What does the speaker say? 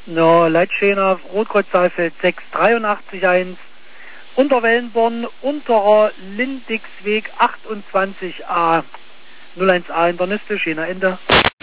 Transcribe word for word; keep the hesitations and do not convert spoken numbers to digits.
No, Leitschäner, Rotkreuzsaalfeld sechs drei acht eins, Unterwellenborn, unterer Lindigsweg achtundzwanzig a, null eins a in der Niste, Schäner Ende.